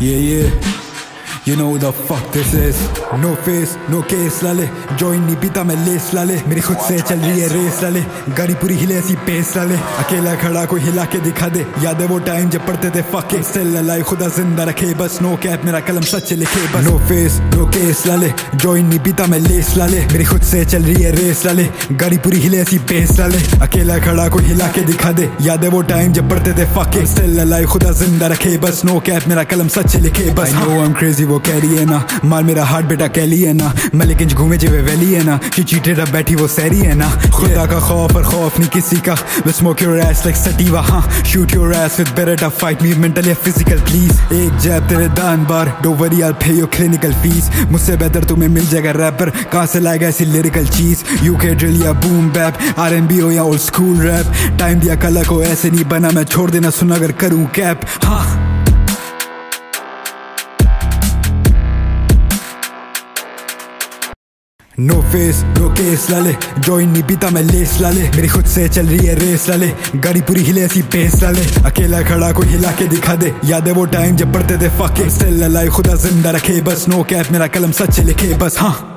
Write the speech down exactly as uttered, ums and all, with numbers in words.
Yeah, yeah. You know who the fuck this is. No face, no case लाले. Join नहीं पीता मैं less लाले. मेरी खुद से चल रही है रेस लाले. गाड़ी पूरी हिले ऐसी पेस लाले. अकेला खड़ा कोई हिला के दिखा दे. याद है वो टाइम जब पढ़ते थे fuck it. Still alive खुदा जिंदा रखे बस. No cap मेरा कलम सच लिखे बस. No face, no case लाले. Join नहीं पीता मैं लेस लाले. मेरी खुद से चल रही है रेस लाले. गाड़ी पूरी हिले ऐसी पेस लाले. अकेला खड़ा कोई हिला के दिखा दे. याद है वो टाइम जब पढ़ते थे fuck it. Still alive खुदा जिंदा रखे बस. No cap मेरा कलम सच लिखे बस. I know I'm crazy वो कह रही है ना. मार मेरा हार्ट बेटा कैली है ना. मैं लेकिन घूमे जिवे वैली है ना. कि चीटेड अब बैठी वो सैरी है ना. खुदा का खौफ और खौफ नहीं किसी का. We smoke your ass like sativa हाँ. Shoot your ass with beretta. Fight me mentally or physical please. एक जैब तेरे दान बार. Don't worry I'll pay your clinical fees. मुझसे बेहतर तुम्हें मिल जाएगा रैपर. कहाँ से लाएगा ऐसी lyrical चीज. U K drill या boom bap. R and B हो या old school rap. टाइम दिया कला को ऐसे नहीं बना मैं. छोड़ देना सुन अगर करूँ कैप हाँ. No face, no case लाले. Join नहीं पीता मैं लेस लाले. मेरी खुद से चल रही है रेस लाले. गाड़ी पूरी हिले ऐसी पेस लाले. अकेला खड़ा कोई हिला के दिखा दे. याद है वो टाइम जब पढ़ते थे fuck it. Still alive खुदा जिंदा रखे बस. No cap मेरा कलम सच लिखे बस हाँ.